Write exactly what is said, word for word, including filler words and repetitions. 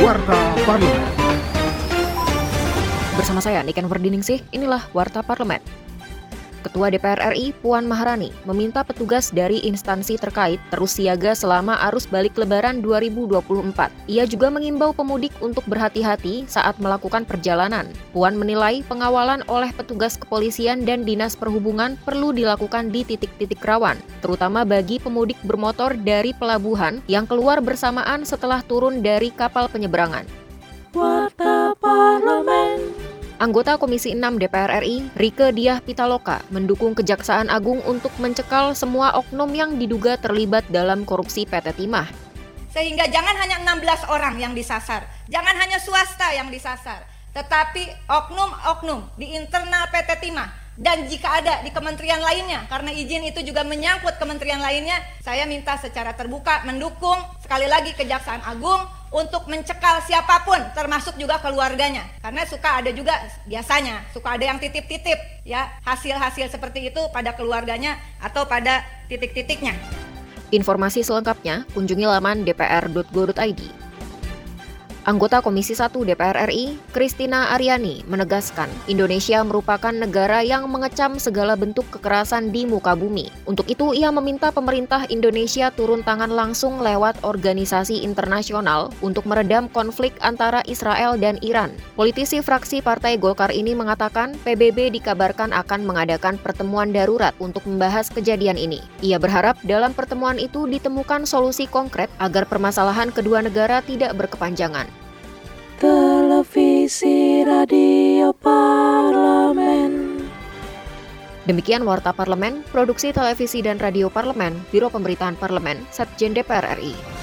Warta Parlemen. Bersama saya, Niken Verdiningsih, inilah Warta Parlemen. Ketua D P R R I Puan Maharani meminta petugas dari instansi terkait terus siaga selama arus balik Lebaran dua ribu dua puluh empat. Ia juga mengimbau pemudik untuk berhati-hati saat melakukan perjalanan. Puan menilai pengawalan oleh petugas kepolisian dan dinas perhubungan perlu dilakukan di titik-titik rawan, terutama bagi pemudik bermotor dari pelabuhan yang keluar bersamaan setelah turun dari kapal penyeberangan. Warta Parlemen. Anggota Komisi enam D P R R I, Rieke Diah Pitaloka, mendukung Kejaksaan Agung untuk mencekal semua oknum yang diduga terlibat dalam korupsi P T Timah. Sehingga jangan hanya enam belas orang yang disasar, jangan hanya swasta yang disasar, tetapi oknum-oknum di internal P T Timah. Dan jika ada di kementerian lainnya, karena izin itu juga menyangkut kementerian lainnya, saya minta secara terbuka mendukung sekali lagi Kejaksaan Agung untuk mencekal siapapun, termasuk juga keluarganya. Karena suka ada juga, biasanya, suka ada yang titip-titip ya hasil-hasil seperti itu pada keluarganya atau pada titik-titiknya. Informasi selengkapnya kunjungi laman d p r dot go dot i d. Anggota Komisi satu D P R R I, Christina Aryani, menegaskan Indonesia merupakan negara yang mengecam segala bentuk kekerasan di muka bumi. Untuk itu, ia meminta pemerintah Indonesia turun tangan langsung lewat organisasi internasional untuk meredam konflik antara Israel dan Iran. Politisi fraksi Partai Golkar ini mengatakan P B B dikabarkan akan mengadakan pertemuan darurat untuk membahas kejadian ini. Ia berharap dalam pertemuan itu ditemukan solusi konkret agar permasalahan kedua negara tidak berkepanjangan. Televisi Radio Parlemen. Demikian Warta Parlemen, Produksi Televisi dan Radio Parlemen, Biro Pemberitaan Parlemen, Setjen D P R R I.